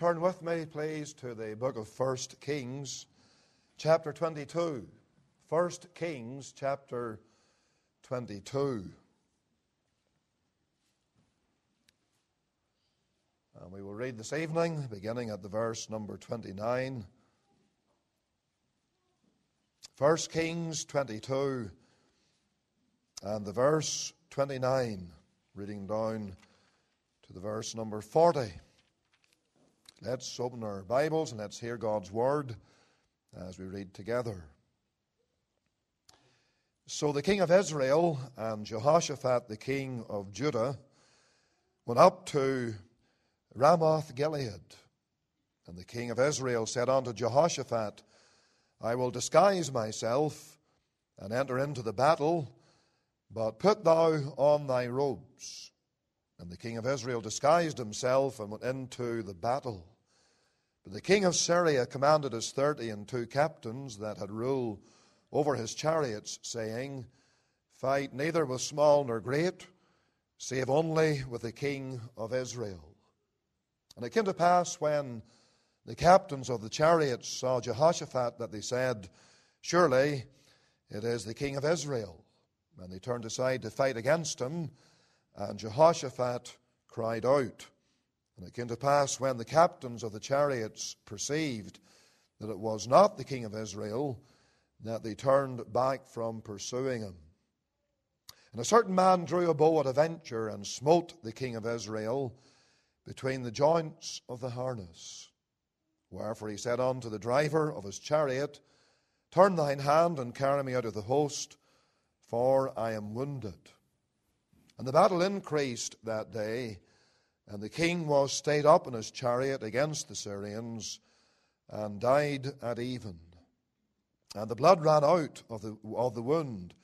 turn with me, please, to the book of 1 Kings, chapter 22. 1 Kings, chapter 22. And we will read this evening, beginning at the verse number 29. 1 Kings 22 and the verse 29, reading down to the verse number 40. Let's open our Bibles and let's hear God's word as we read together. So the king of Israel and Jehoshaphat the king of Judah went up to Ramoth Gilead. And the king of Israel said unto Jehoshaphat, I will disguise myself and enter into the battle, but put thou on thy robes. And the king of Israel disguised himself and went into the battle. But the king of Syria commanded his 32 captains that had rule over his chariots, saying, Fight neither with small nor great, save only with the king of Israel. And it came to pass, when the captains of the chariots saw Jehoshaphat, that they said, Surely it is the king of Israel. And they turned aside to fight against him, and Jehoshaphat cried out. And it came to pass, when the captains of the chariots perceived that it was not the king of Israel, that they turned back from pursuing him. And a certain man drew a bow at a venture, and smote the king of Israel between the joints of the harness. Wherefore he said unto the driver of his chariot, Turn thine hand, and carry me out of the host, for I am wounded. And the battle increased that day, and the king was stayed up in his chariot against the Syrians, and died at even. And the blood ran out of the wound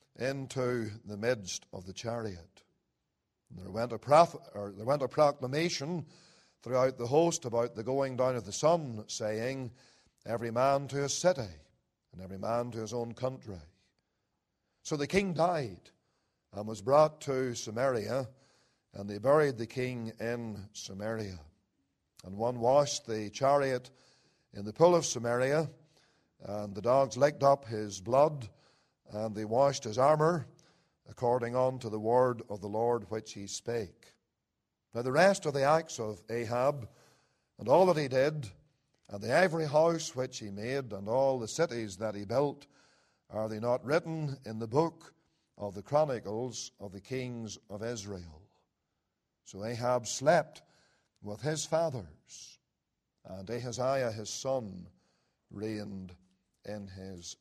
into the midst of the chariot. And there went a proclamation throughout the host about the going down of the sun, saying, Every man to his city, and every man to his own country. So the king died, and was brought to Samaria, and they buried the king in Samaria. And one washed the chariot in the pool of Samaria, and the dogs licked up his blood, and they washed his armor, according unto the word of the Lord which he spake. Now the rest of the acts of Ahab, and all that he did, and the ivory house which he made, and all the cities that he built, are they not written in the book of the Chronicles of the kings of Israel? So Ahab slept with his fathers, and Ahaziah his son reigned in his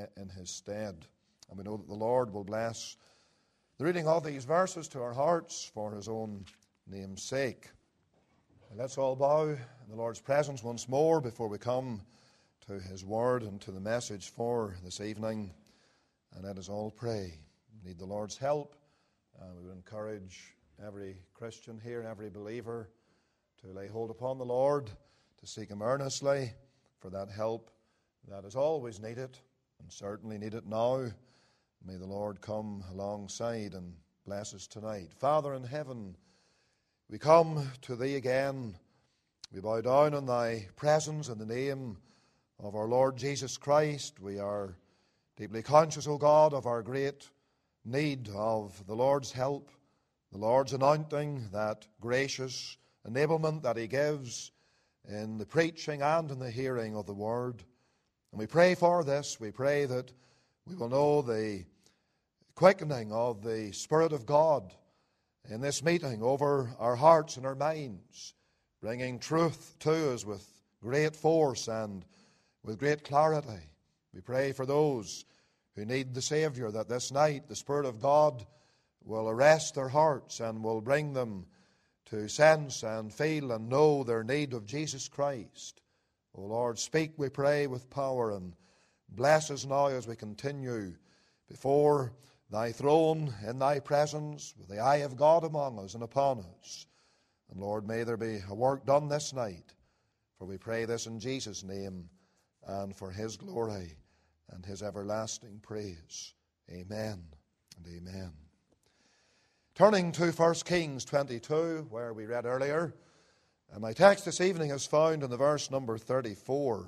stead. And we know that the Lord will bless the reading of these verses to our hearts for his own name's sake. And let's all bow in the Lord's presence once more before we come to his word and to the message for this evening. And let us all pray. We need the Lord's help. And we would encourage every Christian here and every believer to lay hold upon the Lord, to seek him earnestly for that help that is always needed, and certainly needed now. May the Lord come alongside and bless us tonight. Father in heaven, we come to thee again. We bow down in thy presence in the name of our Lord Jesus Christ. We are deeply conscious, O God, of our great need of the Lord's help, the Lord's anointing, that gracious enablement that he gives in the preaching and in the hearing of the word. And we pray for this. We pray that we will know the quickening of the Spirit of God in this meeting over our hearts and our minds, bringing truth to us with great force and with great clarity. We pray for those who need the Savior, that this night the Spirit of God will arrest their hearts and will bring them to sense and feel and know their need of Jesus Christ. O Lord, speak, we pray, with power, and bless us now as we continue before thy throne in thy presence, with the eye of God among us and upon us. And Lord, may there be a work done this night, for we pray this in Jesus' name and for his glory and his everlasting praise. Amen and amen. Turning to 1 Kings 22, where we read earlier, And my text this evening is found in the verse number 34.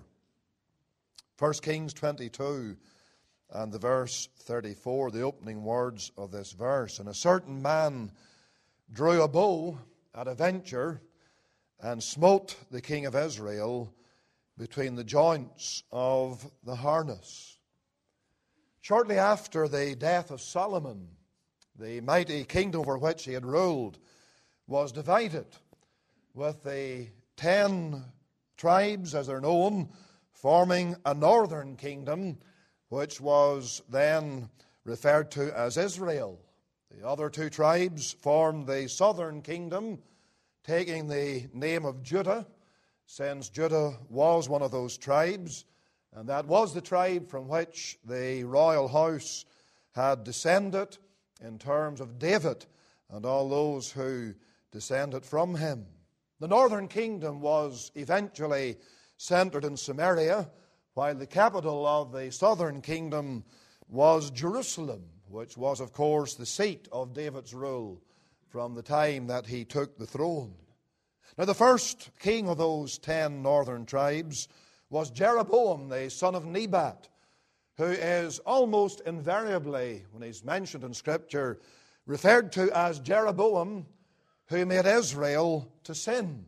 1 Kings 22 and the verse 34, the opening words of this verse. And a certain man drew a bow at a venture and smote the king of Israel between the joints of the harness. Shortly after the death of Solomon, the mighty kingdom over which he had ruled was divided, with the 10 tribes, as they're known, forming a northern kingdom, which was then referred to as Israel. The other 2 tribes formed the southern kingdom, taking the name of Judah, since Judah was one of those tribes, and that was the tribe from which the royal house had descended in terms of David and all those who descended from him. The northern kingdom was eventually centered in Samaria, while the capital of the southern kingdom was Jerusalem, which was, of course, the seat of David's rule from the time that he took the throne. Now, the first king of those 10 northern tribes was Jeroboam, the son of Nebat, who is almost invariably, when he's mentioned in Scripture, referred to as Jeroboam, who made Israel to sin.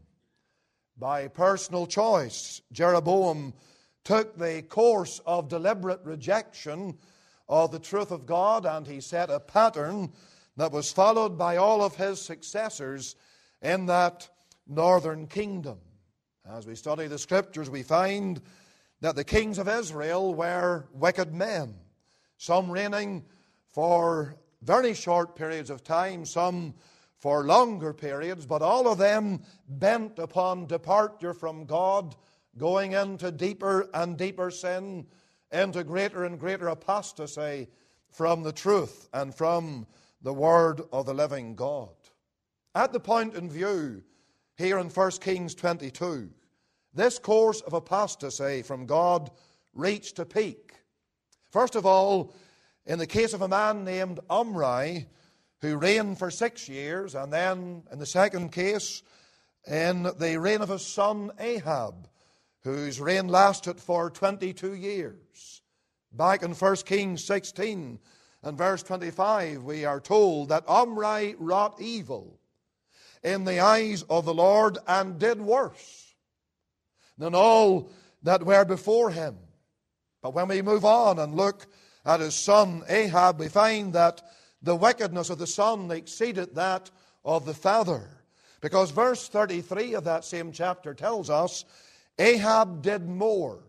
By personal choice, Jeroboam took the course of deliberate rejection of the truth of God, and he set a pattern that was followed by all of his successors in that northern kingdom. As we study the Scriptures, we find that the kings of Israel were wicked men, some reigning for very short periods of time, some for longer periods, but all of them bent upon departure from God, going into deeper and deeper sin, into greater and greater apostasy from the truth and from the Word of the living God. At the point in view here in 1 Kings 22, this course of apostasy from God reached a peak. First of all, in the case of a man named Omri, who reigned for 6 years, and then in the second case, in the reign of his son Ahab, whose reign lasted for 22 years. Back in 1 Kings 16 and verse 25, we are told that Omri wrought evil in the eyes of the Lord and did worse than all that were before him. But when we move on and look at his son Ahab, we find that the wickedness of the son exceeded that of the father. Because verse 33 of that same chapter tells us, Ahab did more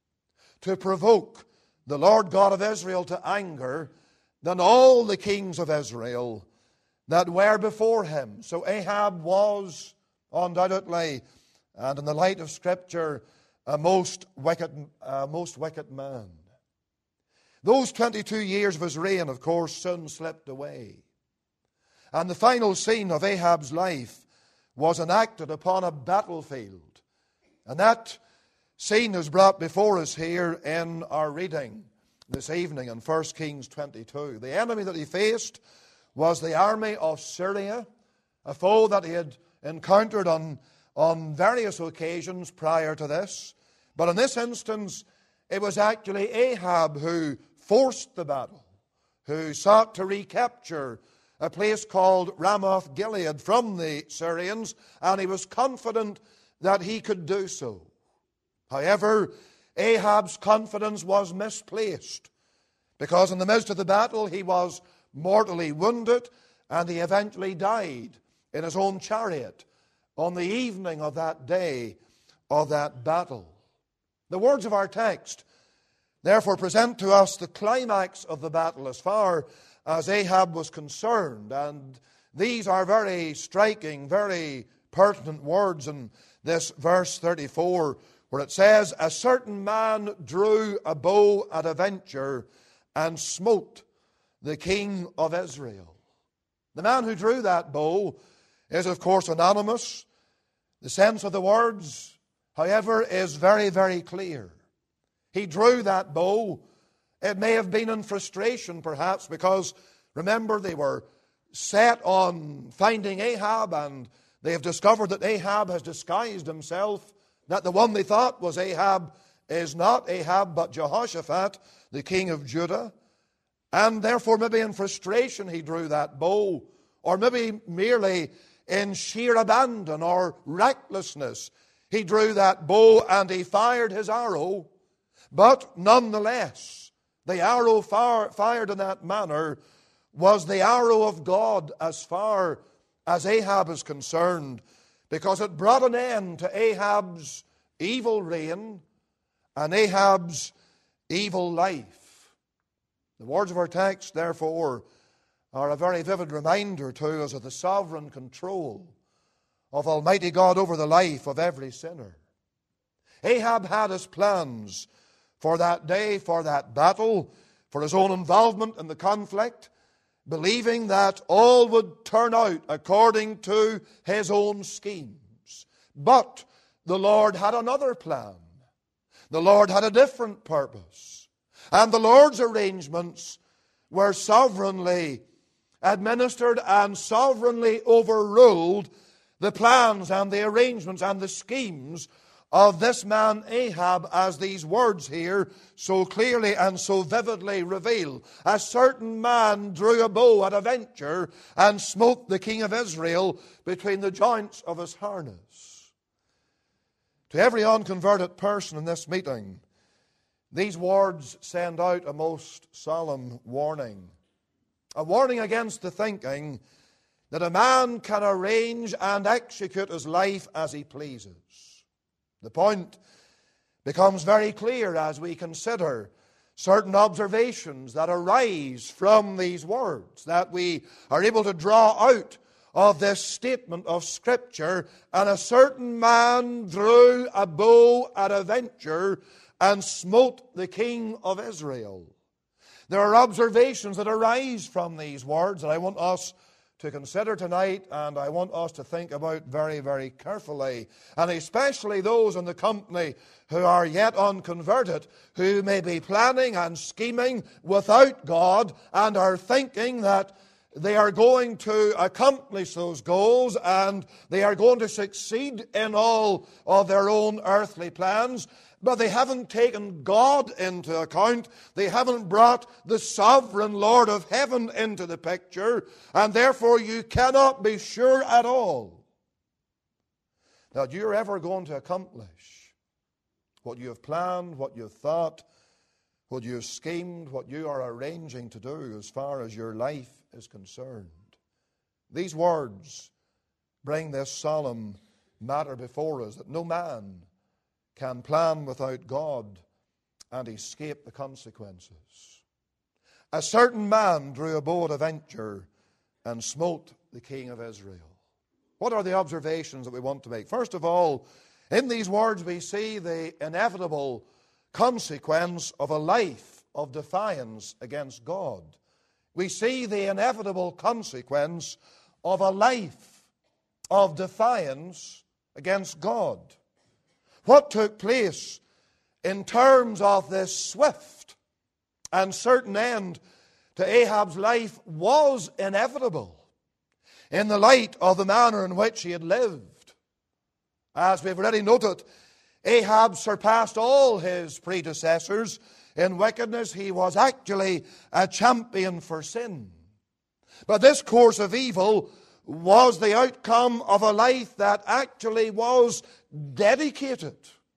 to provoke the Lord God of Israel to anger than all the kings of Israel that were before him. So Ahab was undoubtedly, and in the light of Scripture, a most wicked man. Those 22 years of his reign, of course, soon slipped away. And the final scene of Ahab's life was enacted upon a battlefield. And that scene is brought before us here in our reading this evening in 1 Kings 22. The enemy that he faced was the army of Syria, a foe that he had encountered on various occasions prior to this. But in this instance, it was actually Ahab who forced the battle, who sought to recapture a place called Ramoth Gilead from the Syrians, and he was confident that he could do so. However, Ahab's confidence was misplaced, because in the midst of the battle he was mortally wounded, and he eventually died in his own chariot on the evening of that day of that battle. The words of our text therefore present to us the climax of the battle as far as Ahab was concerned. And these are very striking, very pertinent words in this verse 34, where it says, "A certain man drew a bow at a venture and smote the king of Israel." The man who drew that bow is, of course, anonymous. The sense of the words, however, is very, very clear. He drew that bow. It may have been in frustration, perhaps, because, remember, they were set on finding Ahab and They have discovered that Ahab has disguised himself, that the one they thought was Ahab is not Ahab, but Jehoshaphat, the king of Judah. And therefore, maybe in frustration, he drew that bow, or maybe merely in sheer abandon or recklessness, he drew that bow and he fired his arrow. But nonetheless, the arrow fired in that manner was the arrow of God as far as Ahab is concerned, because it brought an end to Ahab's evil reign and Ahab's evil life. The words of our text, therefore, are a very vivid reminder to us of the sovereign control of Almighty God over the life of every sinner. Ahab had his plans for that day, for that battle, for his own involvement in the conflict, believing that all would turn out according to his own schemes. But the Lord had another plan. The Lord had a different purpose. And the Lord's arrangements were sovereignly administered and sovereignly overruled the plans and the arrangements and the schemes of this man Ahab, as these words here so clearly and so vividly reveal. A certain man drew a bow at a venture and smote the king of Israel between the joints of his harness. To every unconverted person in this meeting, these words send out a most solemn warning. A warning against the thinking that a man can arrange and execute his life as he pleases. The point becomes very clear as we consider certain observations that arise from these words, that we are able to draw out of this statement of Scripture. And a certain man drew a bow at a venture and smote the king of Israel. There are observations that arise from these words that I want us to consider tonight, and I want us to think about very, very carefully, and especially those in the company who are yet unconverted, who may be planning and scheming without God and are thinking that they are going to accomplish those goals and they are going to succeed in all of their own earthly plans. But they haven't taken God into account. They haven't brought the sovereign Lord of heaven into the picture. And therefore you cannot be sure at all that you're ever going to accomplish what you have planned, what you have thought, what you have schemed, what you are arranging to do as far as your life is concerned. These words bring this solemn matter before us, that no man can plan without God and escape the consequences. A certain man drew a bow at a venture and smote the king of Israel. What are the observations that we want to make? First of all, in these words we see the inevitable consequence of a life of defiance against God. We see the inevitable consequence of a life of defiance against God. What took place in terms of this swift and certain end to Ahab's life was inevitable in the light of the manner in which he had lived. As we've already noted, Ahab surpassed all his predecessors in wickedness. He was actually a champion for sin. But this course of evil was the outcome of a life that actually was dedicated.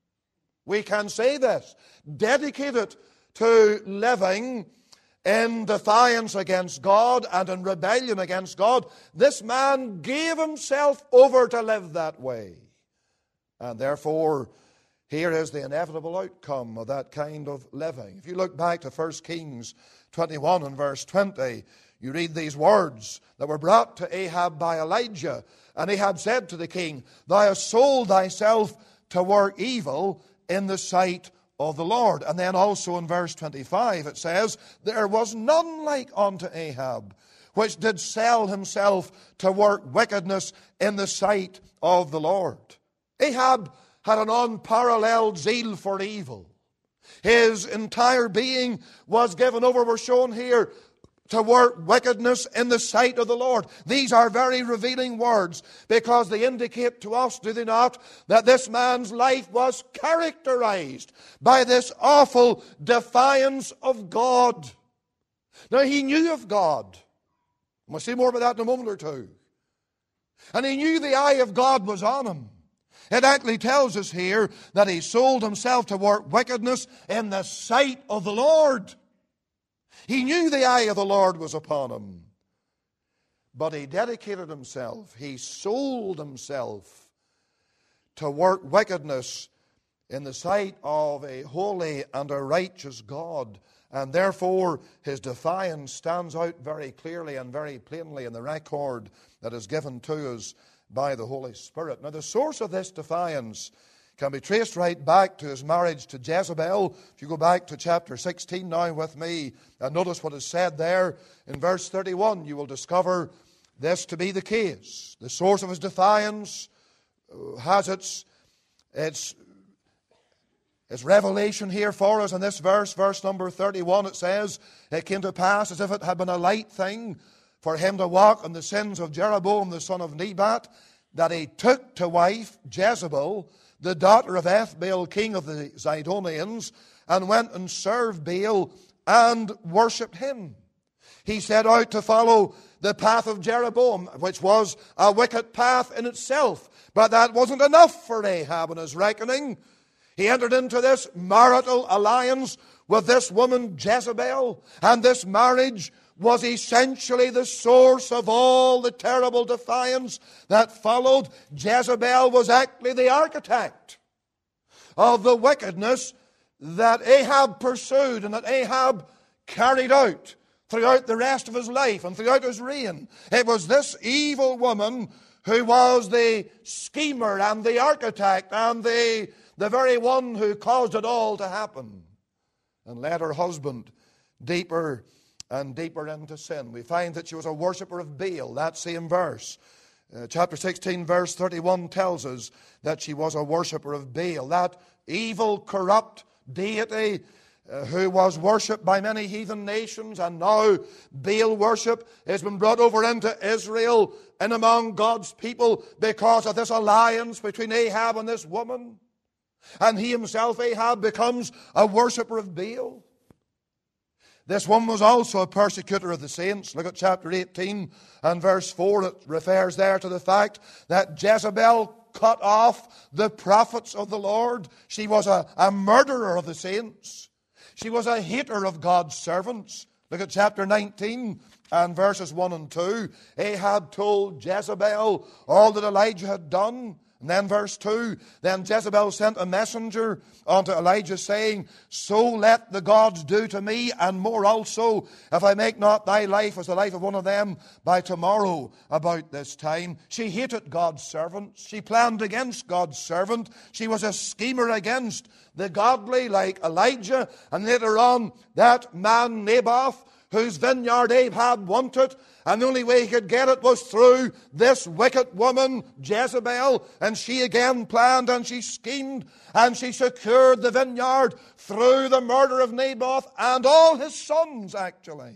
We can say this, dedicated to living in defiance against God and in rebellion against God. This man gave himself over to live that way. And therefore, here is the inevitable outcome of that kind of living. If you look back to 1 Kings 21 and verse 20, you read these words that were brought to Ahab by Elijah. And Ahab said to the king, "Thou hast sold thyself to work evil in the sight of the Lord." And then also in verse 25 it says, "There was none like unto Ahab, which did sell himself to work wickedness in the sight of the Lord." Ahab had an unparalleled zeal for evil. His entire being was given over, we're shown here, to work wickedness in the sight of the Lord. These are very revealing words, because they indicate to us, do they not, that this man's life was characterized by this awful defiance of God. Now, he knew of God. We'll see more about that in a moment or two. And he knew the eye of God was on him. It actually tells us here that he sold himself to work wickedness in the sight of the Lord. He knew the eye of the Lord was upon him. But he dedicated himself, he sold himself to work wickedness in the sight of a holy and a righteous God. And therefore, his defiance stands out very clearly and very plainly in the record that is given to us by the Holy Spirit. Now, the source of this defiance can be traced right back to his marriage to Jezebel. If you go back to chapter 16 now with me and notice what is said there in verse 31, you will discover this to be the case. The source of his defiance has its revelation here for us in this verse number 31. It says, "It came to pass as if it had been a light thing for him to walk in the sins of Jeroboam the son of Nebat, that he took to wife Jezebel, the daughter of Ethbaal, king of the Zidonians, and went and served Baal and worshipped him. He set out to follow the path of Jeroboam, which was a wicked path in itself. But that wasn't enough for Ahab in his reckoning. He entered into this marital alliance with this woman Jezebel, and this marriage was essentially the source of all the terrible defiance that followed. Jezebel was actually the architect of the wickedness that Ahab pursued and that Ahab carried out throughout the rest of his life and throughout his reign. It was this evil woman who was the schemer and the architect and the very one who caused it all to happen and led her husband deeper and deeper into sin. We find that she was a worshipper of Baal, that same verse. Chapter 16, verse 31 tells us that she was a worshipper of Baal, that evil, corrupt deity who was worshipped by many heathen nations, and now Baal worship has been brought over into Israel and among God's people because of this alliance between Ahab and this woman. And he himself, Ahab, becomes a worshipper of Baal. This one was also a persecutor of the saints. Look at chapter 18 and verse 4. It refers there to the fact that Jezebel cut off the prophets of the Lord. She was a murderer of the saints. She was a hater of God's servants. Look at chapter 19 and verses 1 and 2. Ahab told Jezebel all that Elijah had done. And then verse 2, then Jezebel sent a messenger unto Elijah, saying, so let the gods do to me, and more also, if I make not thy life as the life of one of them by tomorrow about this time. She hated God's servants. She planned against God's servant. She was a schemer against the godly like Elijah. And later on, that man Naboth, whose vineyard Ahab wanted, and the only way he could get it was through this wicked woman, Jezebel. And she again planned and she schemed and she secured the vineyard through the murder of Naboth and all his sons, actually.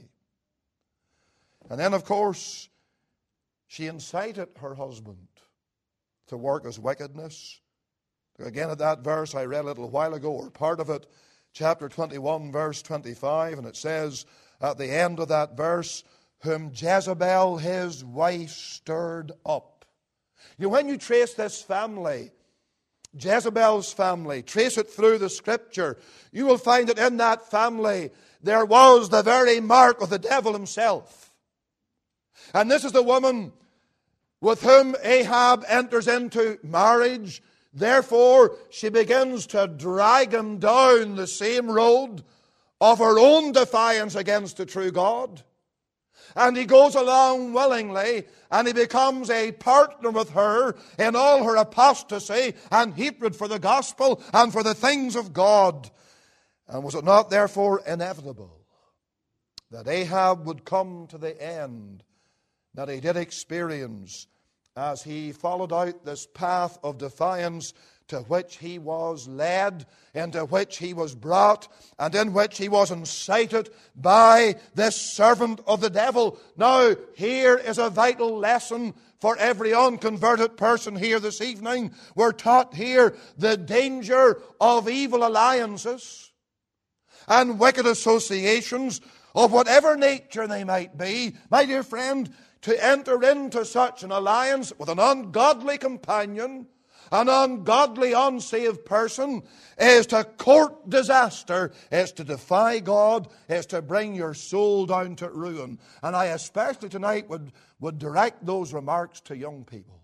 And then, of course, she incited her husband to work his wickedness. Again, at that verse I read a little while ago, or part of it, chapter 21, verse 25, and it says at the end of that verse, whom Jezebel, his wife, stirred up. You know, when you trace this family, Jezebel's family, trace it through the Scripture, you will find that in that family there was the very mark of the devil himself. And this is the woman with whom Ahab enters into marriage. Therefore, she begins to drag him down the same road of her own defiance against the true God. And he goes along willingly, and he becomes a partner with her in all her apostasy and hatred for the gospel and for the things of God. And was it not therefore inevitable that Ahab would come to the end that he did experience as he followed out this path of defiance to which he was led, into which he was brought, and in which he was incited by this servant of the devil. Now, here is a vital lesson for every unconverted person here this evening. We're taught here the danger of evil alliances and wicked associations of whatever nature they might be. My dear friend, to enter into such an alliance with an ungodly companion, an ungodly, unsaved person, is to court disaster, is to defy God, is to bring your soul down to ruin. And I especially tonight would direct those remarks to young people.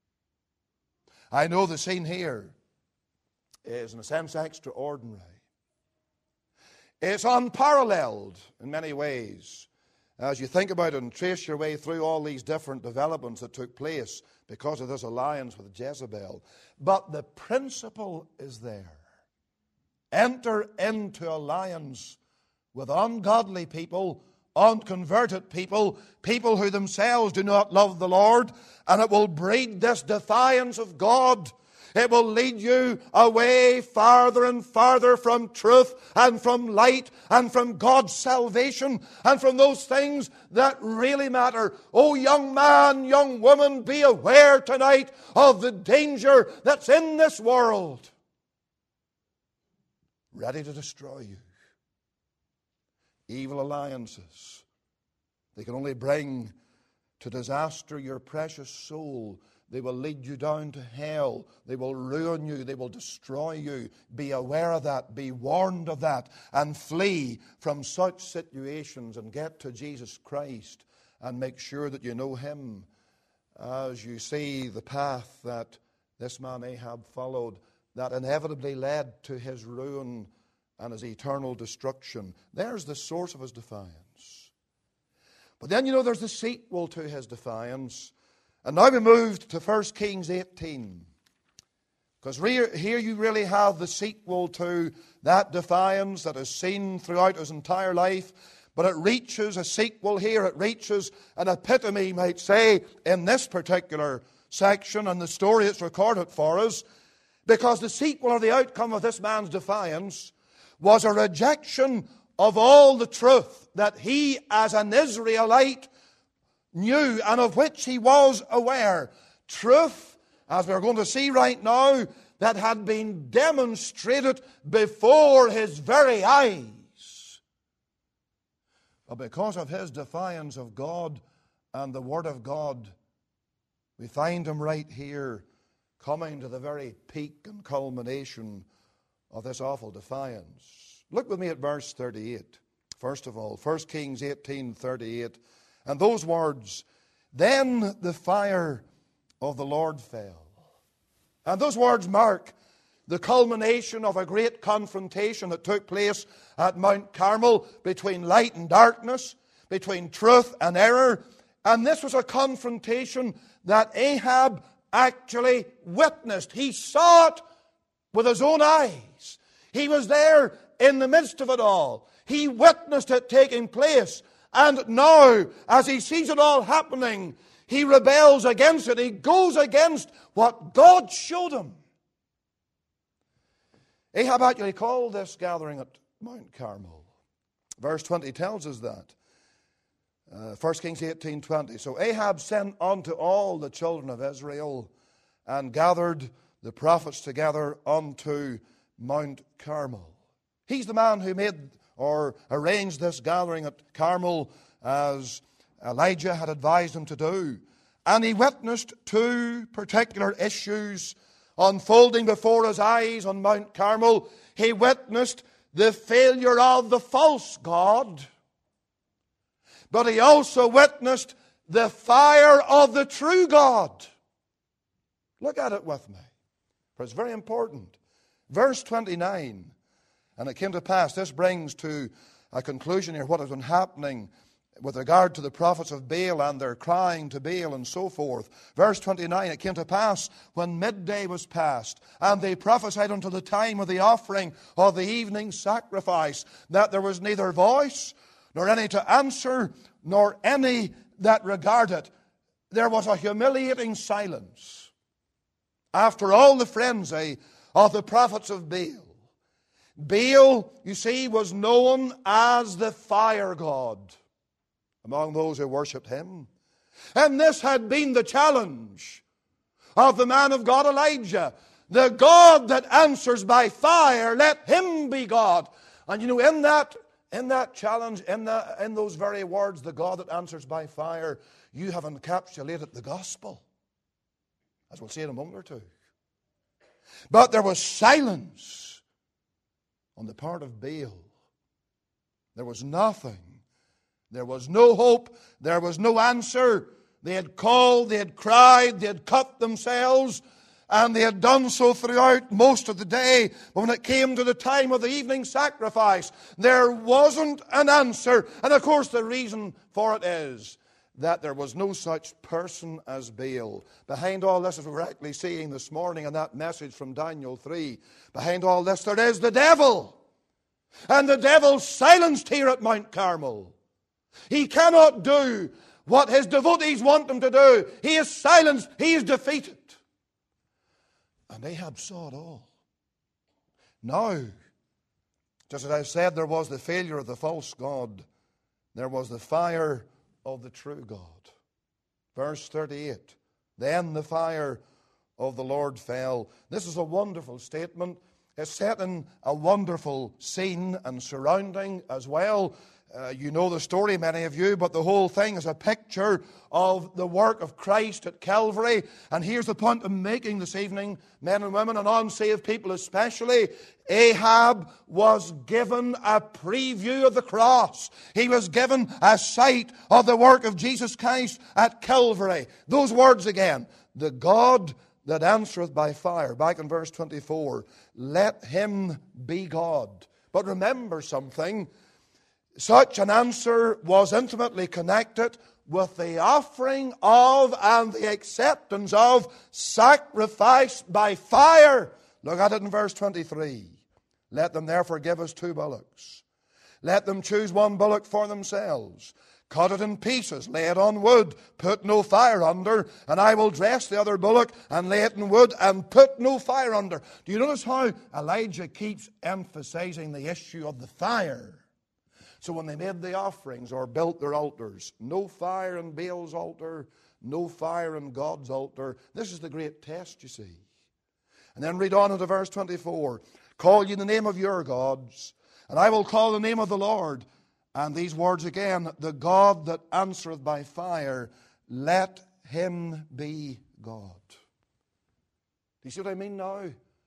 I know the scene here is in a sense extraordinary. It's unparalleled in many ways as you think about it and trace your way through all these different developments that took place because of this alliance with Jezebel. But the principle is there. Enter into alliance with ungodly people, unconverted people, people who themselves do not love the Lord, and it will breed this defiance of God. It will lead you away farther and farther from truth and from light and from God's salvation and from those things that really matter. Oh, young man, young woman, be aware tonight of the danger that's in this world, ready to destroy you. Evil alliances, they can only bring to disaster your precious soul. They will lead you down to hell. They will ruin you. They will destroy you. Be aware of that. Be warned of that. And flee from such situations and get to Jesus Christ and make sure that you know Him as you see the path that this man Ahab followed that inevitably led to his ruin and his eternal destruction. There's the source of his defiance. But then, there's the sequel to his defiance. And now we moved to 1 Kings 18. Because here you really have the sequel to that defiance that is seen throughout his entire life. But it reaches a sequel here. It reaches an epitome, you might say, in this particular section and the story that's recorded for us. Because the sequel or the outcome of this man's defiance was a rejection of all the truth that he, as an Israelite, knew and of which he was aware. Truth, as we're going to see right now, that had been demonstrated before his very eyes. But because of his defiance of God and the Word of God, we find him right here coming to the very peak and culmination of this awful defiance. Look with me at verse 38. First of all, 1 Kings 18:38. And those words, then the fire of the Lord fell. And those words mark the culmination of a great confrontation that took place at Mount Carmel between light and darkness, between truth and error. And this was a confrontation that Ahab actually witnessed. He saw it with his own eyes. He was there in the midst of it all. He witnessed it taking place. And now, as he sees it all happening, he rebels against it. He goes against what God showed him. Ahab actually called this gathering at Mount Carmel. Verse 20 tells us that. 1 Kings 18:20. So Ahab sent unto all the children of Israel and gathered the prophets together unto Mount Carmel. He's the man who made or arranged this gathering at Carmel as Elijah had advised him to do. And he witnessed two particular issues unfolding before his eyes on Mount Carmel. He witnessed the failure of the false god, but he also witnessed the fire of the true God. Look at it with me, for it's very important. Verse 29, and it came to pass, this brings to a conclusion here what has been happening with regard to the prophets of Baal and their crying to Baal and so forth. Verse 29, it came to pass when midday was past, and they prophesied until the time of the offering of the evening sacrifice, that there was neither voice, nor any to answer, nor any that regarded. There was a humiliating silence. After all the frenzy of the prophets of Baal, Baal, you see, was known as the fire god among those who worshipped him. And this had been the challenge of the man of God Elijah. The God that answers by fire, let him be God. And you know, in that challenge, in those very words, the God that answers by fire, you have encapsulated the gospel, as we'll see in a moment or two. But there was silence on the part of Baal. There was nothing. There was no hope. There was no answer. They had called, they had cried, they had cut themselves, and they had done so throughout most of the day. But when it came to the time of the evening sacrifice, there wasn't an answer. And of course the reason for it is that there was no such person as Baal. Behind all this, as we're actually seeing this morning in that message from Daniel 3, behind all this there is the devil. And the devil silenced here at Mount Carmel. He cannot do what his devotees want him to do. He is silenced. He is defeated. And Ahab saw it all. Now, just as I said, there was the failure of the false god. There was the fire of the true God. Verse 38. Then the fire of the Lord fell. This is a wonderful statement. It's set in a wonderful scene and surrounding as well. You know the story, many of you, but the whole thing is a picture of the work of Christ at Calvary. And here's the point I'm making this evening, men and women, and unsaved people especially. Ahab was given a preview of the cross. He was given a sight of the work of Jesus Christ at Calvary. Those words again, the God that answereth by fire. Back in verse 24, let him be God. But remember something. Such an answer was intimately connected with the offering of and the acceptance of sacrifice by fire. Look at it in verse 23. Let them therefore give us 2 bullocks. Let them choose 1 bullock for themselves. Cut it in pieces, lay it on wood, put no fire under, and I will dress the other bullock and lay it in wood and put no fire under. Do you notice how Elijah keeps emphasizing the issue of the fire? So when they made the offerings or built their altars, no fire in Baal's altar, no fire in God's altar. This is the great test, you see. And then read on into verse 24. Call ye the name of your gods, and I will call the name of the Lord. And these words again, the God that answereth by fire, let him be God. Do you see what I mean now?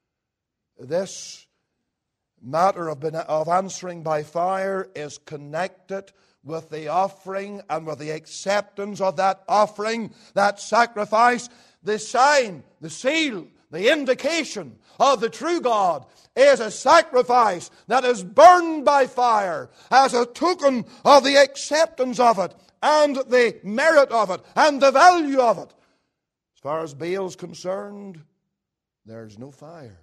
This matter of answering by fire is connected with the offering and with the acceptance of that offering, that sacrifice. The sign, the seal, the indication of the true God is a sacrifice that is burned by fire as a token of the acceptance of it and the merit of it and the value of it. As far as Baal's concerned, there's no fire.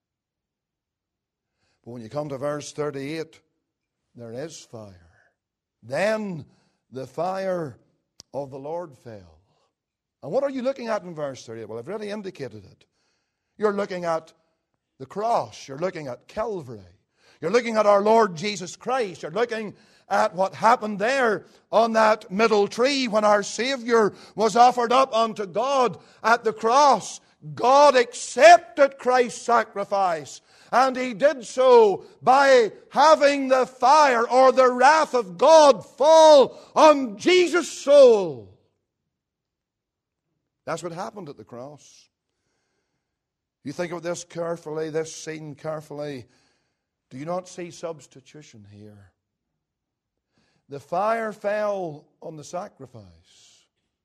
But when you come to verse 38, there is fire. Then the fire of the Lord fell. And what are you looking at in verse 38? Well, I've already indicated it. You're looking at the cross. You're looking at Calvary. You're looking at our Lord Jesus Christ. You're looking at what happened there on that middle tree when our Savior was offered up unto God at the cross. God accepted Christ's sacrifice. And He did so by having the fire or the wrath of God fall on Jesus' soul. That's what happened at the cross. You think of this carefully, this scene carefully. Do you not see substitution here? The fire fell on the sacrifice,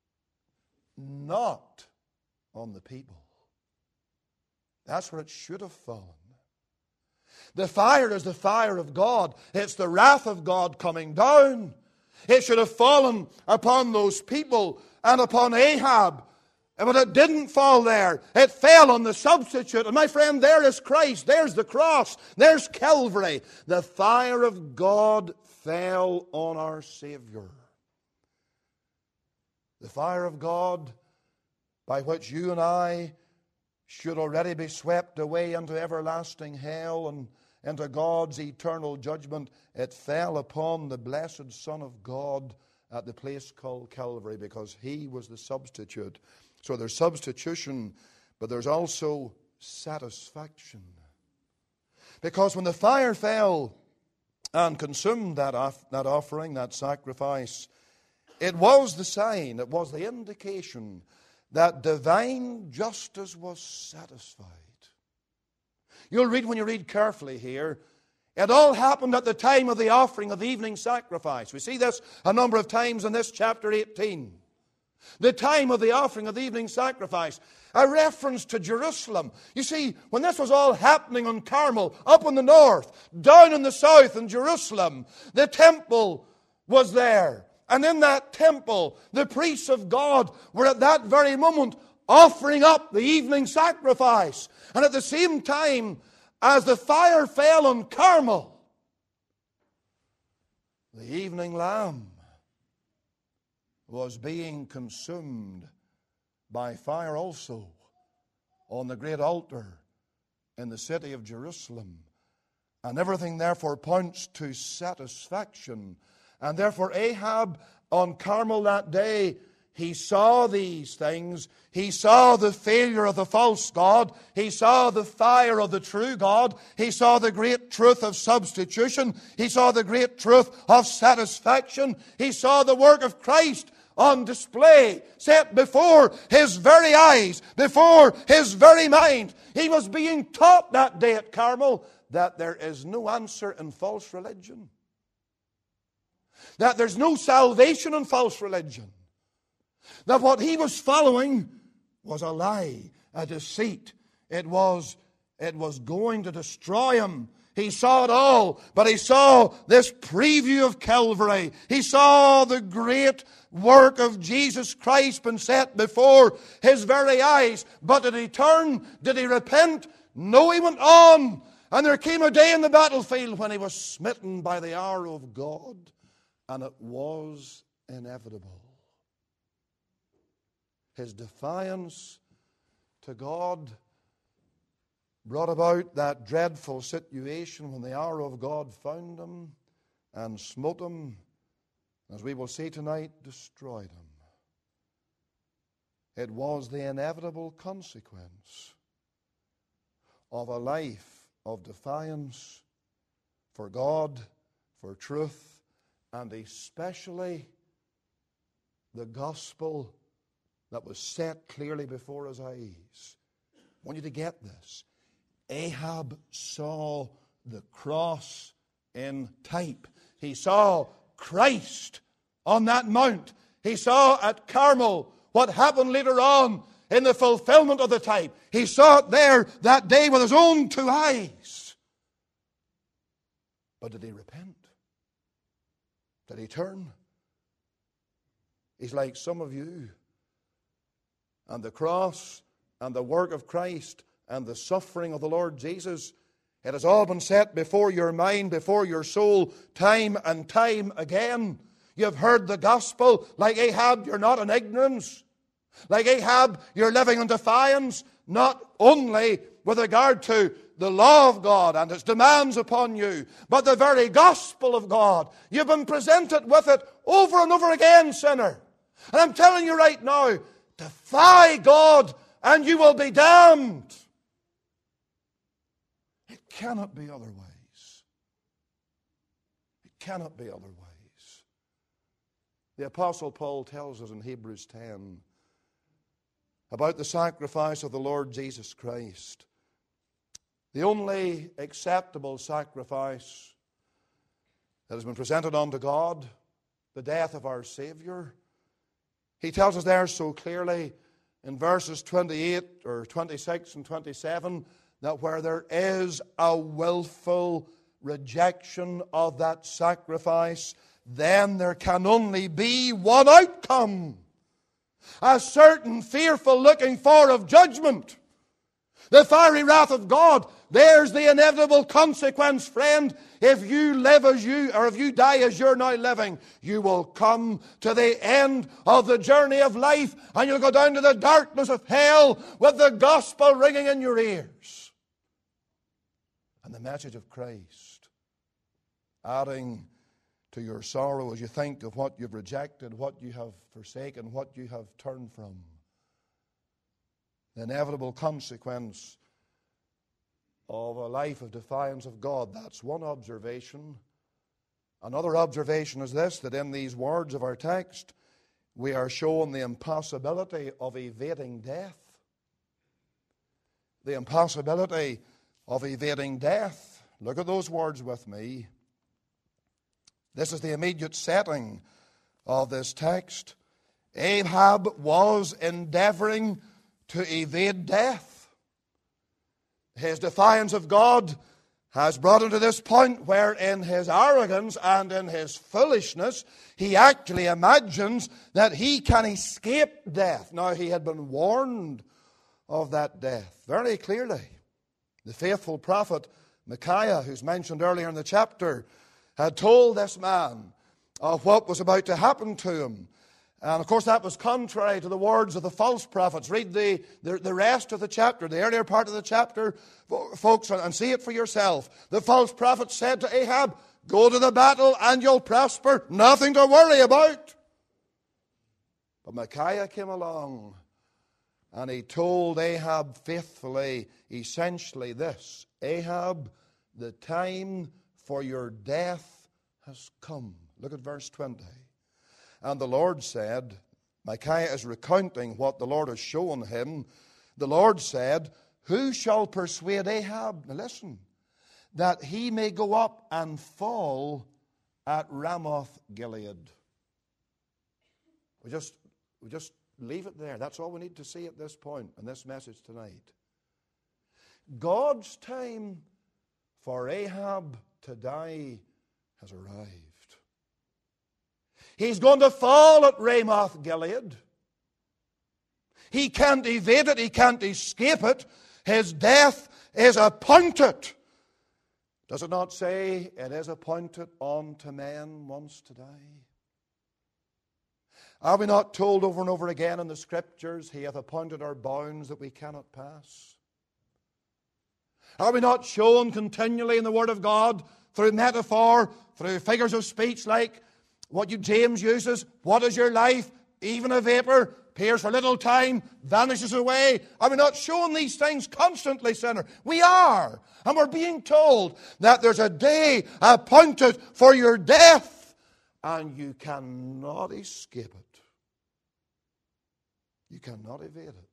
not on the people. That's where it should have fallen. The fire is the fire of God. It's the wrath of God coming down. It should have fallen upon those people and upon Ahab. But it didn't fall there. It fell on the substitute. And my friend, there is Christ. There's the cross. There's Calvary. The fire of God fell on our Savior. The fire of God by which you and I should already be swept away into everlasting hell and into God's eternal judgment, it fell upon the blessed Son of God at the place called Calvary, because He was the substitute. So there's substitution, but there's also satisfaction. Because when the fire fell and consumed that offering, that sacrifice, it was the sign, it was the indication that divine justice was satisfied. You'll read, when you read carefully here, it all happened at the time of the offering of the evening sacrifice. We see this a number of times in this chapter 18. The time of the offering of the evening sacrifice. A reference to Jerusalem. You see, when this was all happening on Carmel, up in the north, down in the south in Jerusalem, the temple was there. And in that temple, the priests of God were at that very moment offering up the evening sacrifice. And at the same time as the fire fell on Carmel, the evening lamb was being consumed by fire also on the great altar in the city of Jerusalem. And everything therefore points to satisfaction. And therefore Ahab on Carmel that day, he saw these things. He saw the failure of the false god. He saw the fire of the true God. He saw the great truth of substitution. He saw the great truth of satisfaction. He saw the work of Christ on display, set before his very eyes, before his very mind. He was being taught that day at Carmel that there is no answer in false religion. That there's no salvation in false religion. That what he was following was a lie, a deceit. It was going to destroy him. He saw it all, but he saw this preview of Calvary. He saw the great work of Jesus Christ been set before his very eyes. But did he turn? Did he repent? No, he went on. And there came a day in the battlefield when he was smitten by the arrow of God. And it was inevitable. His defiance to God brought about that dreadful situation when the arrow of God found him and smote him, as we will see tonight, destroyed him. It was the inevitable consequence of a life of defiance for God, for truth, and especially the gospel that was set clearly before his eyes. I want you to get this. Ahab saw the cross in type. He saw Christ on that mount. He saw at Carmel what happened later on in the fulfillment of the type. He saw it there that day with his own two eyes. But did he repent? Did he turn? He's like some of you. And the cross and the work of Christ and the suffering of the Lord Jesus, it has all been set before your mind, before your soul, time and time again. You've heard the gospel. Like Ahab, you're not in ignorance. Like Ahab, you're living in defiance, not only with regard to the law of God and its demands upon you, but the very gospel of God. You've been presented with it over and over again, sinner. And I'm telling you right now, defy God and you will be damned. It cannot be otherwise. It cannot be otherwise. The Apostle Paul tells us in Hebrews 10 about the sacrifice of the Lord Jesus Christ. The only acceptable sacrifice that has been presented unto God, the death of our Savior. He tells us there so clearly in verses 28 or 26 and 27 that where there is a willful rejection of that sacrifice, then there can only be one outcome. A certain fearful looking for of judgment. The fiery wrath of God. There's the inevitable consequence, friend. If you live as you, or if you die as you're now living, you will come to the end of the journey of life, and you'll go down to the darkness of hell with the gospel ringing in your ears. And the message of Christ adding to your sorrow as you think of what you've rejected, what you have forsaken, what you have turned from. The inevitable consequence of a life of defiance of God. That's one observation. Another observation is this, that in these words of our text, we are shown the impossibility of evading death. The impossibility of evading death. Look at those words with me. This is the immediate setting of this text. Ahab was endeavoring to evade death. His defiance of God has brought him to this point where in his arrogance and in his foolishness, he actually imagines that he can escape death. Now, he had been warned of that death very clearly. The faithful prophet Micaiah, who's mentioned earlier in the chapter, had told this man of what was about to happen to him. And of course that was contrary to the words of the false prophets. Read the rest of the chapter, the earlier part of the chapter, folks, and see it for yourself. The false prophet said to Ahab, go to the battle and you'll prosper. Nothing to worry about. But Micaiah came along and he told Ahab faithfully, essentially this: Ahab, the time for your death has come. Look at verse 20. And the Lord said, Micaiah is recounting what the Lord has shown him. The Lord said, who shall persuade Ahab, now listen, that he may go up and fall at Ramoth Gilead? We just leave it there. That's all we need to see at this point in this message tonight. God's time for Ahab to die has arrived. He's going to fall at Ramoth Gilead. He can't evade it. He can't escape it. His death is appointed. Does it not say it is appointed unto men once to die? Are we not told over and over again in the Scriptures, he hath appointed our bounds that we cannot pass? Are we not shown continually in the Word of God through metaphor, through figures of speech like what James uses? What is your life? Even a vapor, appears for a little time, vanishes away. Are we not shown these things constantly, sinner? We are. And we're being told that there's a day appointed for your death, and you cannot escape it. You cannot evade it.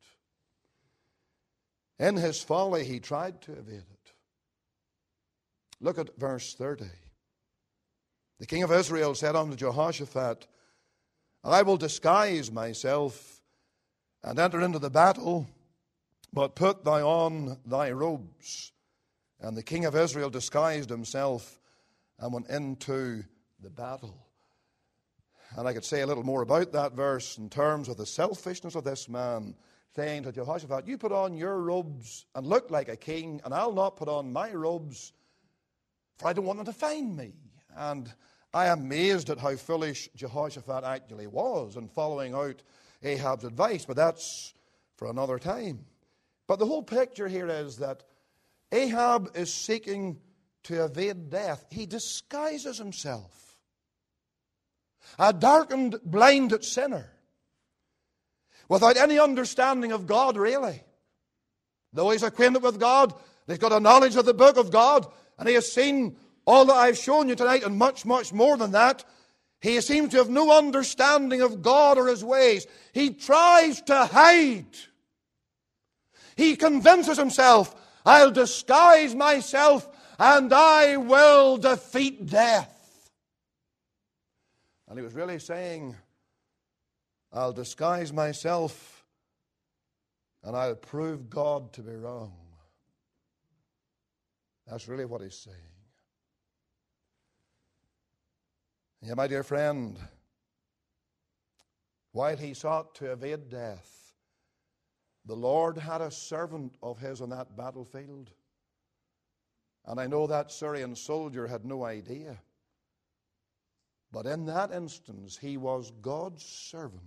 In his folly, he tried to evade it. Look at verse 30. The king of Israel said unto Jehoshaphat, I will disguise myself and enter into the battle, but put thou on thy robes. And the king of Israel disguised himself and went into the battle. And I could say a little more about that verse in terms of the selfishness of this man, saying to Jehoshaphat, you put on your robes and look like a king, and I'll not put on my robes, for I don't want them to find me. And I am amazed at how foolish Jehoshaphat actually was in following out Ahab's advice, but that's for another time. But the whole picture here is that Ahab is seeking to evade death. He disguises himself. A darkened, blinded sinner, without any understanding of God, really. Though he's acquainted with God, he's got a knowledge of the book of God, and he has seen all that I've shown you tonight, and much, much more than that. He seems to have no understanding of God or his ways. He tries to hide. He convinces himself, I'll disguise myself and I will defeat death. And he was really saying, I'll disguise myself and I'll prove God to be wrong. That's really what he's saying. Yeah, my dear friend, while he sought to evade death, The Lord had a servant of his on that battlefield. And I know that Syrian soldier had no idea. But in that instance, he was God's servant.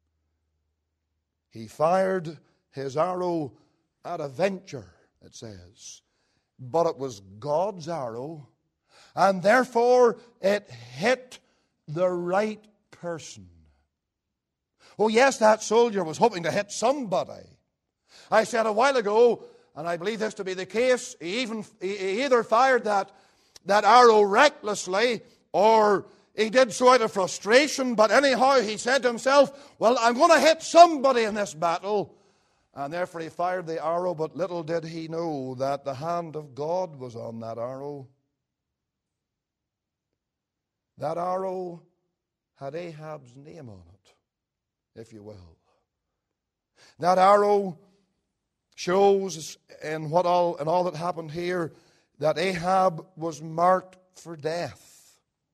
He fired his arrow at a venture, it says. But it was God's arrow, and therefore it hit the right person. Oh yes, that soldier was hoping to hit somebody. I said a while ago, and I believe this to be the case, he either fired that arrow recklessly, or he did so out of frustration. But anyhow, he said to himself, well, I'm going to hit somebody in this battle. And therefore he fired the arrow, but little did he know that the hand of God was on that arrow. That arrow had Ahab's name on it, if you will. That arrow shows in all that happened here that Ahab was marked for death.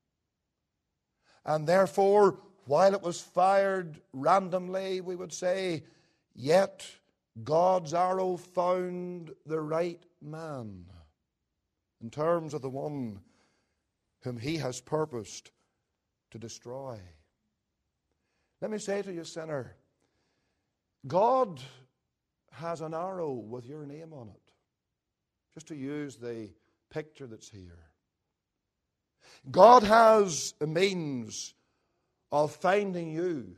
And therefore, while it was fired randomly, we would say, yet God's arrow found the right man in terms of the one whom he has purposed to destroy. Let me say to you, sinner, God has an arrow with your name on it. Just to use the picture that's here. God has a means of finding you.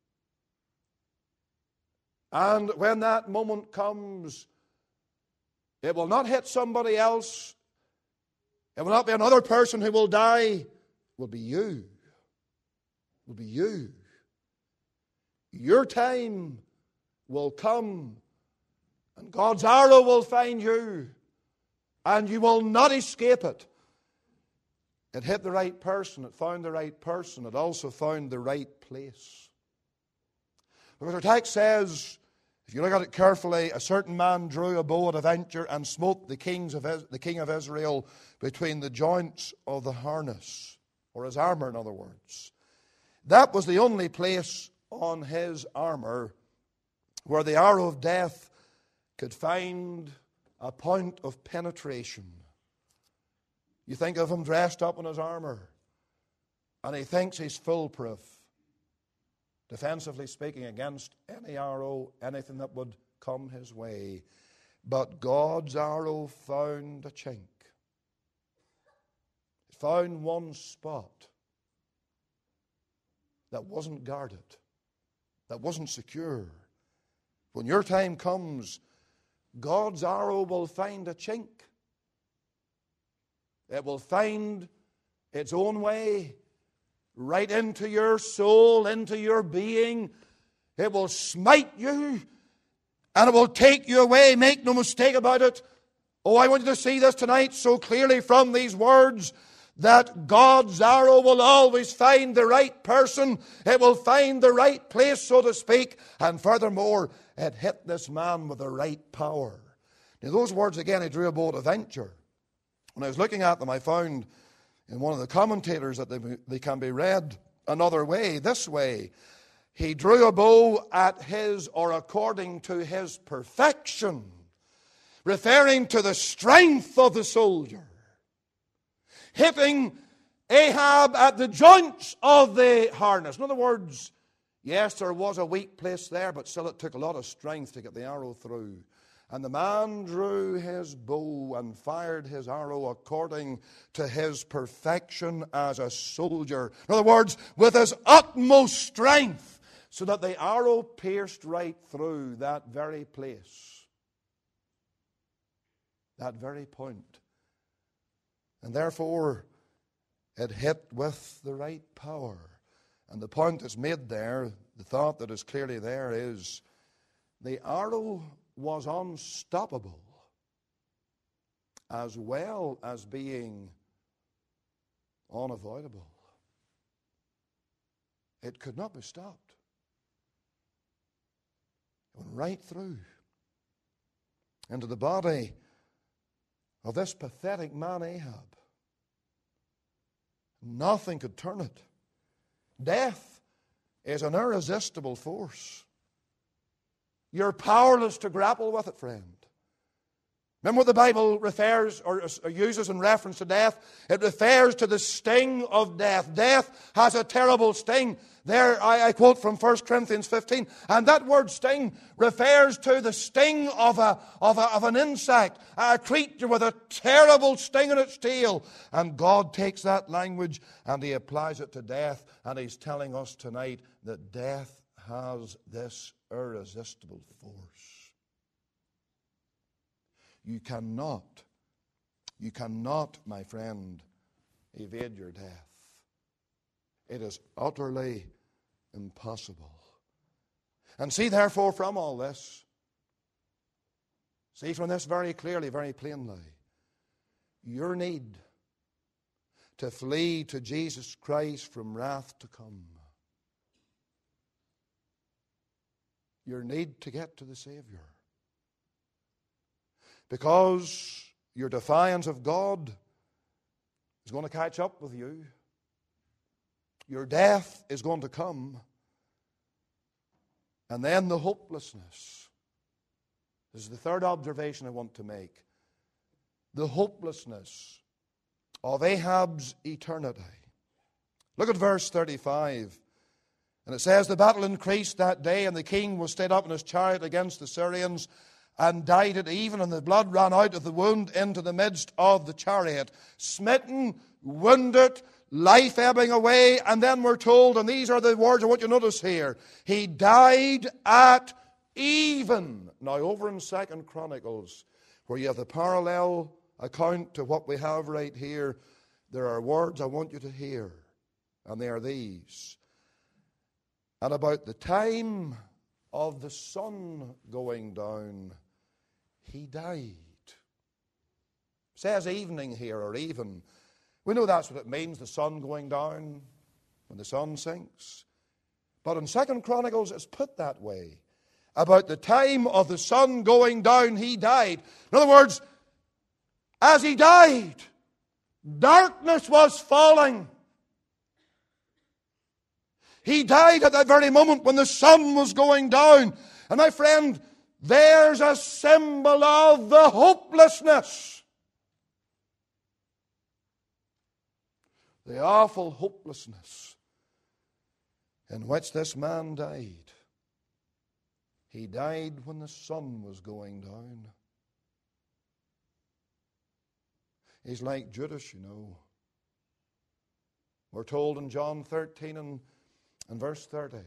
And when that moment comes, it will not hit somebody else. It will not be another person who will die. It will be you. It will be you. Your time will come, and God's arrow will find you, and you will not escape it. It hit the right person. It found the right person. It also found the right place. Because our text says, if you look at it carefully, a certain man drew a bow at a venture and smote the king of Israel between the joints of the harness, or his armor, in other words. That was the only place on his armor where the arrow of death could find a point of penetration. You think of him dressed up in his armor, and he thinks he's foolproof, defensively speaking, against any arrow, anything that would come his way. But God's arrow found a chink. It found one spot that wasn't guarded, that wasn't secure. When your time comes, God's arrow will find a chink. It will find its own way right into your soul, into your being. It will smite you, and it will take you away. Make no mistake about it. Oh, I want you to see this tonight so clearly from these words, that God's arrow will always find the right person. It will find the right place, so to speak. And furthermore, it hit this man with the right power. Now, those words again, he drew a bow at a venture. When I was looking at them, I found in one of the commentators that they can be read another way, this way. He drew a bow at his, or according to his perfection, referring to the strength of the soldier, hitting Ahab at the joints of the harness. In other words, yes, there was a weak place there, but still it took a lot of strength to get the arrow through. And the man drew his bow and fired his arrow according to his perfection as a soldier. In other words, with his utmost strength, so that the arrow pierced right through that very place, that very point. And therefore, it hit with the right power. And the point that's made there, the thought that is clearly there is, the arrow was unstoppable, as well as being unavoidable. It could not be stopped. It went right through into the body of this pathetic man Ahab. Nothing could turn it. Death is an irresistible force. you're powerless to grapple with it, friend. Remember what the Bible refers or uses in reference to death? It refers to the sting of death. Death has a terrible sting. There, I quote from 1 Corinthians 15, and that word sting refers to the sting of an insect, a creature with a terrible sting in its tail. And God takes that language and He applies it to death, and He's telling us tonight that death has this irresistible force. You cannot, my friend, evade your death. It is utterly impossible. And see, therefore, from all this, see from this very clearly, very plainly, your need to flee to Jesus Christ from wrath to come. Your need to get to the Savior. Because your defiance of God is going to catch up with you. Your death is going to come. And then the hopelessness. This is the third observation I want to make. The hopelessness of Ahab's eternity. Look at verse 35. And it says, the battle increased that day, and the king was stayed up in his chariot against the Syrians, and died at even, and the blood ran out of the wound into the midst of the chariot. Smitten, wounded, life ebbing away, and then we're told, and these are the words I want you to notice here, he died at even. Now over in 2 Chronicles, where you have the parallel account to what we have right here, there are words I want you to hear, and they are these. And about the time of the sun going down, he died. It says evening here, or even. We know that's what it means, the sun going down when the sun sinks. But in 2 Chronicles it's put that way. About the time of the sun going down, he died. In other words, as he died, darkness was falling. He died at that very moment when the sun was going down. And my friend, there's a symbol of the hopelessness. The awful hopelessness in which this man died. He died when the sun was going down. He's like Judas, you know. We're told in John 13 and verse 30.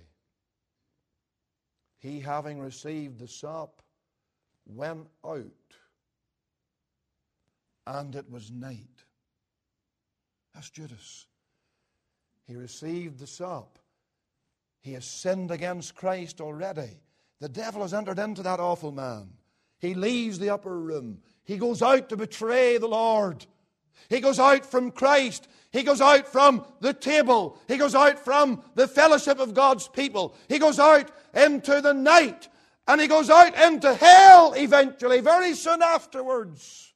He, having received the sop, went out, and it was night. That's Judas. He received the sop. He has sinned against Christ already. The devil has entered into that awful man. He leaves the upper room. He goes out to betray the Lord. He goes out from Christ. He goes out from the table. He goes out from the fellowship of God's people. He goes out into the night. And he goes out into hell eventually, very soon afterwards.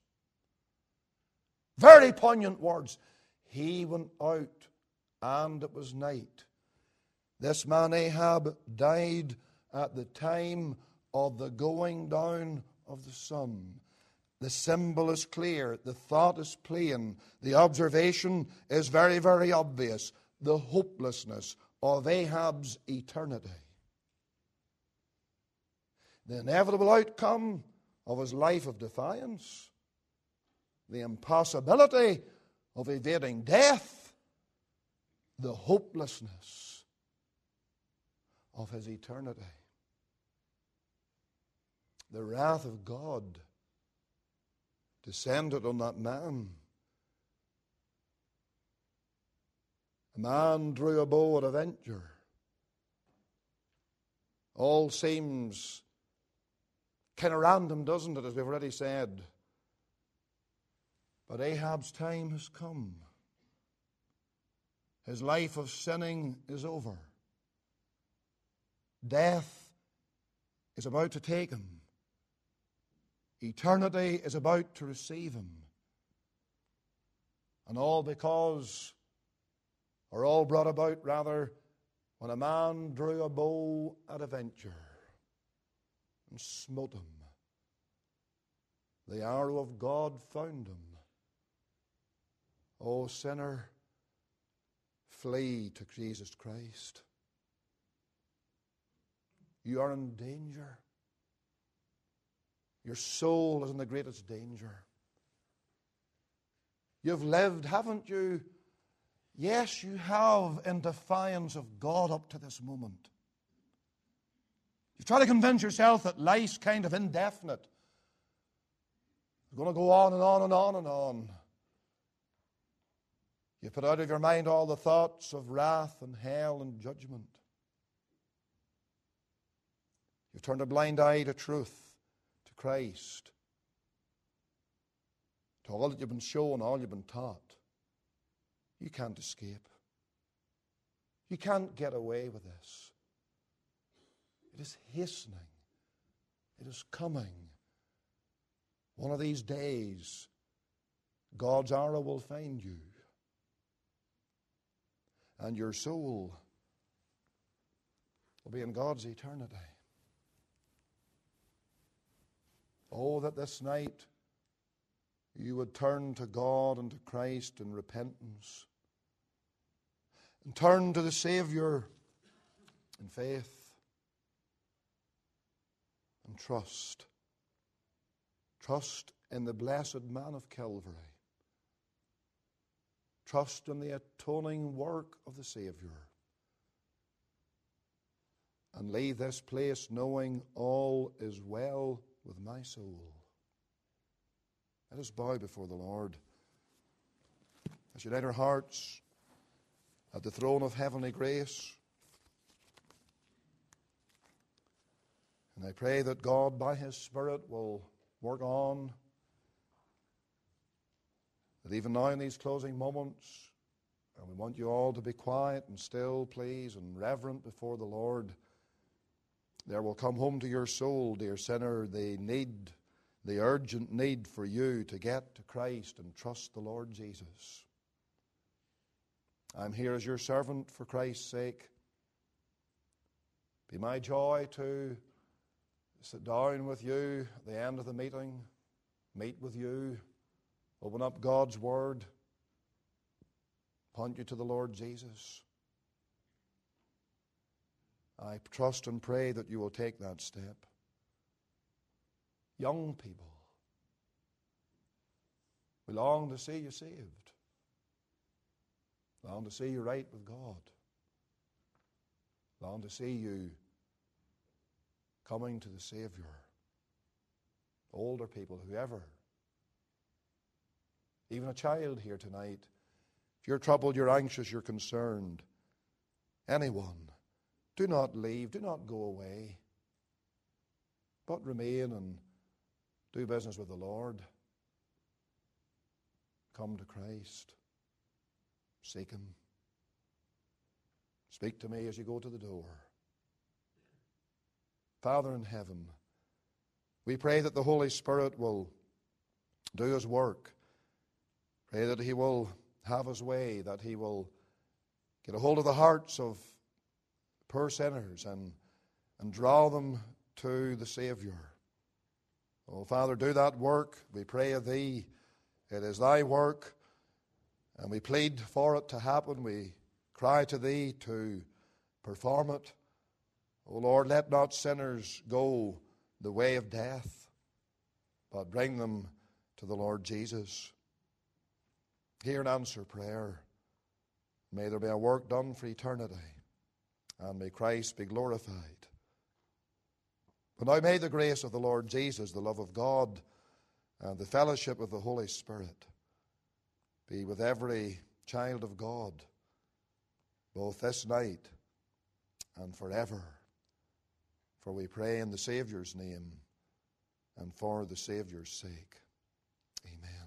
Very poignant words. He went out, and it was night. This man Ahab died at the time of the going down of the sun. The symbol is clear. The thought is plain. The observation is very, very obvious. The hopelessness of Ahab's eternity. The inevitable outcome of his life of defiance. The impossibility of evading death. The hopelessness of his eternity. The wrath of God descended on that man. A man drew a bow at a venture. All seems kind of random, doesn't it, as we've already said. But Ahab's time has come. His life of sinning is over. Death is about to take him. Eternity is about to receive him. And all because, or all brought about rather, when a man drew a bow at a venture. and smote him. The arrow of God found him. O sinner, flee to Jesus Christ. You are in danger. Your soul is in the greatest danger. You've lived, haven't you? Yes, you have, in defiance of God up to this moment. You've tried to convince yourself that life's kind of indefinite. It's going to go on and on and on and on. You put out of your mind all the thoughts of wrath and hell and judgment. You've turned a blind eye to truth, to Christ, to all that you've been shown, all you've been taught. You can't escape. You can't get away with this. It is hastening. It is coming. One of these days, God's arrow will find you. And your soul will be in God's eternity. Oh, that this night you would turn to God and to Christ in repentance. And turn to the Savior in faith and trust. Trust in the blessed man of Calvary. Trust in the atoning work of the Savior. And leave this place knowing all is well with my soul. Let us bow before the Lord. Let's unite our hearts at the throne of heavenly grace. And I pray that God, by His Spirit, will work on. That even now in these closing moments, and we want you all to be quiet and still, please, and reverent before the Lord, there will come home to your soul, dear sinner, the urgent need for you to get to Christ and trust the Lord Jesus. I'm here as your servant for Christ's sake. Be my joy to sit down with you at the end of the meeting, meet with you, open up God's Word, point you to the Lord Jesus. I trust and pray that you will take that step. Young people, we long to see you saved. Long to see you right with God. Long to see you coming to the Savior. Older people, whoever. Even a child here tonight. If you're troubled, you're anxious, you're concerned. Anyone, do not leave, do not go away. But remain and do business with the Lord. Come to Christ. Seek Him. Speak to me as you go to the door. Father in heaven, we pray that the Holy Spirit will do His work. Pray that He will have His way, that He will get a hold of the hearts of poor sinners and draw them to the Savior. Oh, Father, do that work. We pray of Thee. It is Thy work, and we plead for it to happen. We cry to Thee to perform it. O Lord, let not sinners go the way of death, but bring them to the Lord Jesus. Hear and answer prayer. May there be a work done for eternity, and may Christ be glorified. But now may the grace of the Lord Jesus, the love of God, and the fellowship of the Holy Spirit be with every child of God, both this night and forever. For we pray in the Saviour's name and for the Saviour's sake. Amen.